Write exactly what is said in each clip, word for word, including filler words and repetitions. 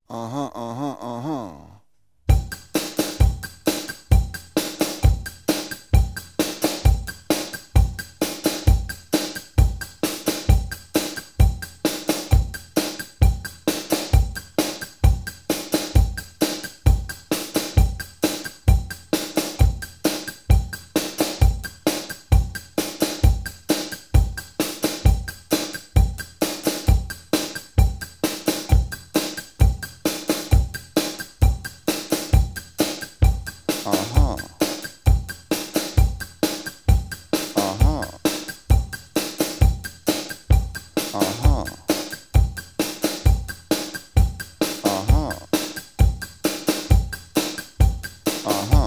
Aha, aha, aha. Aha. Aha. Aha. Aha. Aha.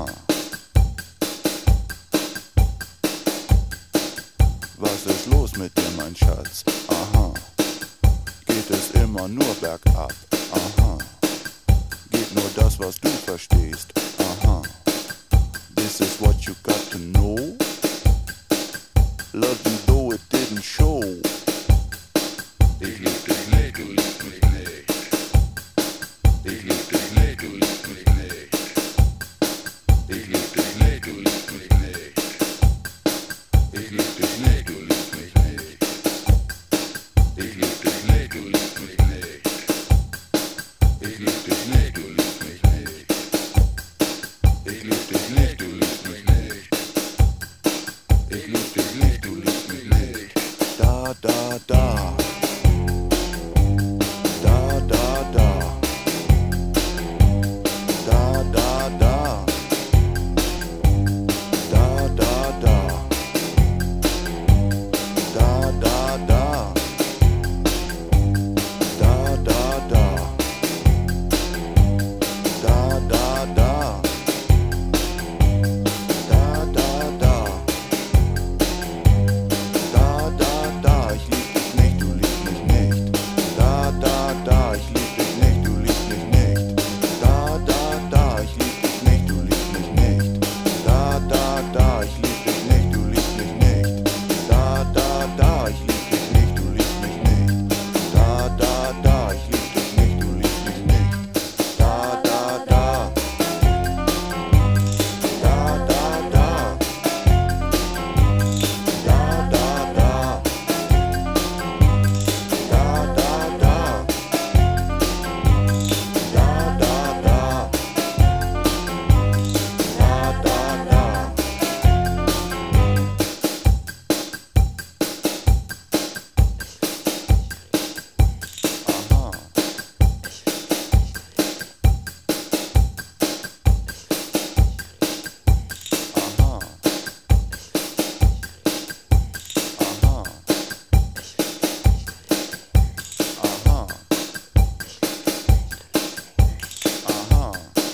Was ist los mit dir, mein Schatz? Aha. Geht es immer nur bergab? Aha. Geht nur das, was du verstehst? Aha. This is what you got to know. Love you though it didn't show. Ich lieb dich nicht, du liebst mich nicht. Ich lieb dich nicht, du liebst mich nicht. Ich lieb dich nicht, du liebst mich nicht. Ich lieb dich nicht, du liebst mich nicht. Ich lieb dich nicht, du liebst mich nicht. Ich lieb dich nicht, du liebst mich nicht. Ich lieb dich nicht, du liebst mich nicht. Ich lieb dich nicht, du liebst mich nicht. Da, da, da. Da, da, da. Da, da, da. Da, da, da. Da, da, da. Da, da, da. Da, da, da. Da, da, da. Da, da, da, ich lieb dich nicht, du liebst mich nicht. Da, da, da, ich lieb dich nicht, du liebst mich nicht. Da, da, da, ich lieb dich nicht, du liebst mich nicht. Da, da, da, ich lieb dich nicht, du liebst mich nicht. Da, da, da, ich lieb dich nicht, du liebst mich nicht. Da, da, da, ich lieb dich nicht, du liebst mich nicht. Da, da, da. Da, da, da. Da, da, da. Da, da, da. Da, da, da. Da, da, da. Aha. Aha. Aha. Aha. Aha.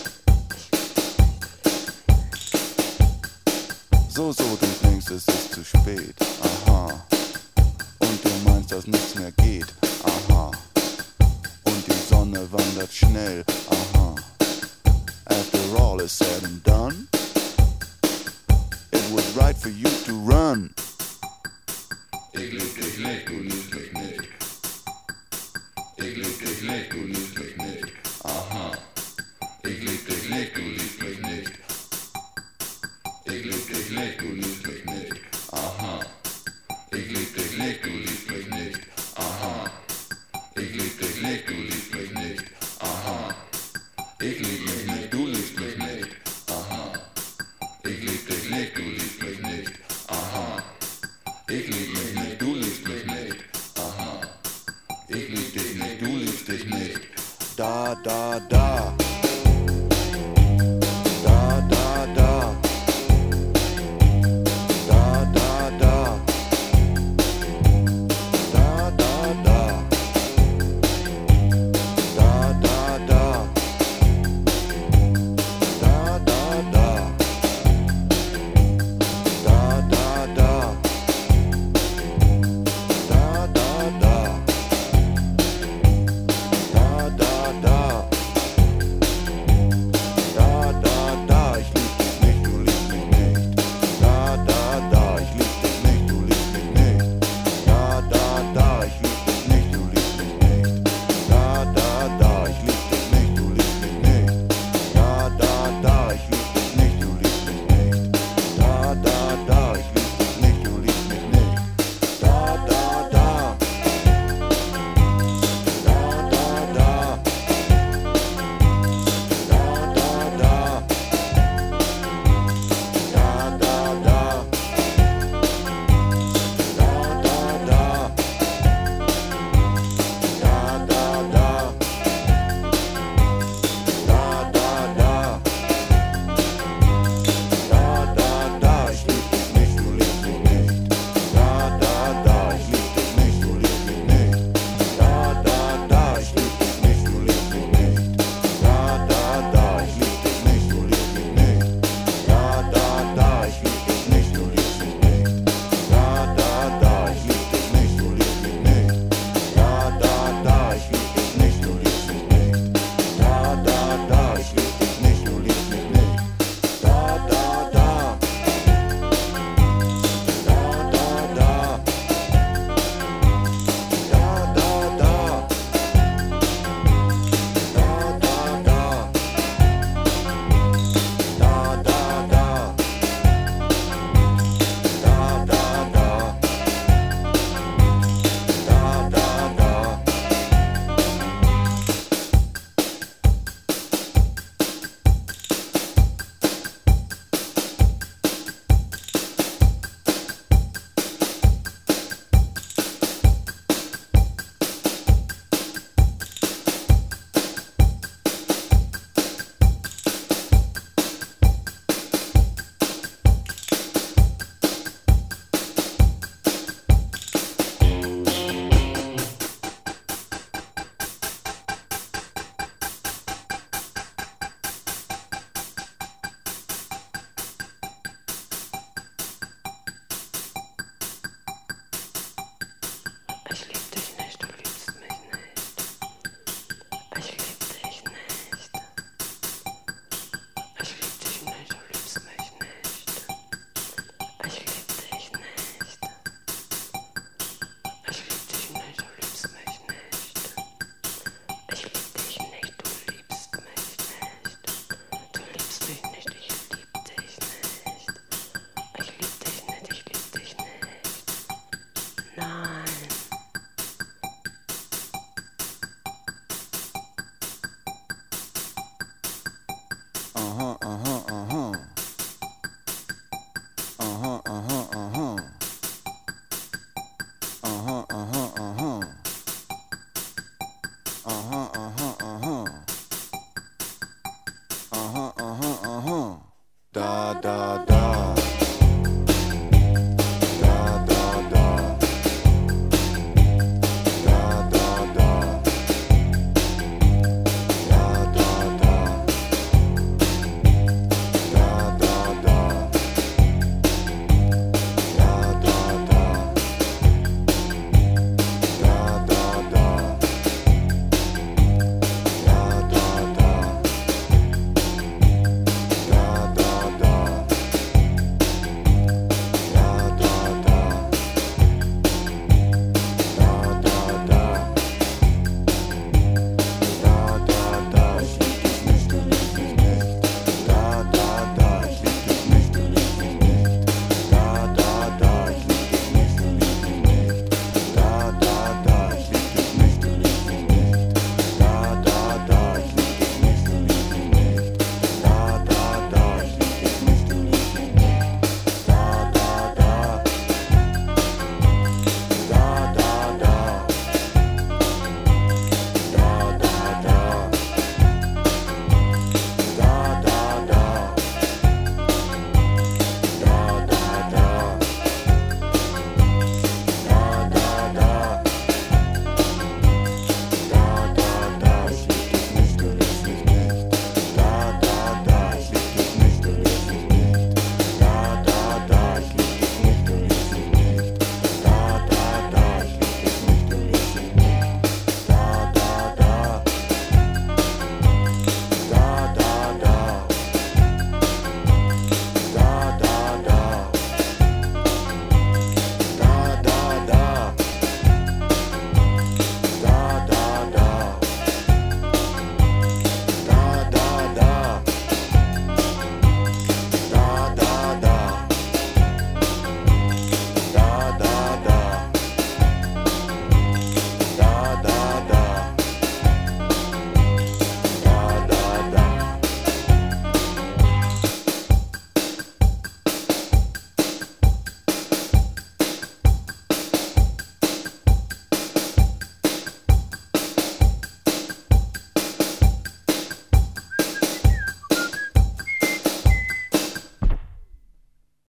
So, so, du denkst, es ist zu spät. Aha. Und du meinst, dass nichts mehr geht. Aha. Und die Sonne wandert schnell. Aha. After all is said and done, it was right for you to run. Ich lieb dich nicht, du liebst mich nicht. Ich lieb dich nicht, du liebst mich nicht. Aha. Ich lieb dich nicht, du liebst mich nicht. Ich lieb dich nicht, du liebst mich nicht. Aha. Ich lieb dich nicht, du liebst mich nicht. Aha. Ich lieb dich nicht, du liebst mich nicht. Aha. Ich lieb mich nicht, du liebst mich nicht. Aha. Ich lieb dich nicht, du liebst mich nicht. Aha. Ich lieb mich nicht, du liebst mich nicht. Aha. Ich lieb dich nicht, du liebst dich nicht. Da, da, da.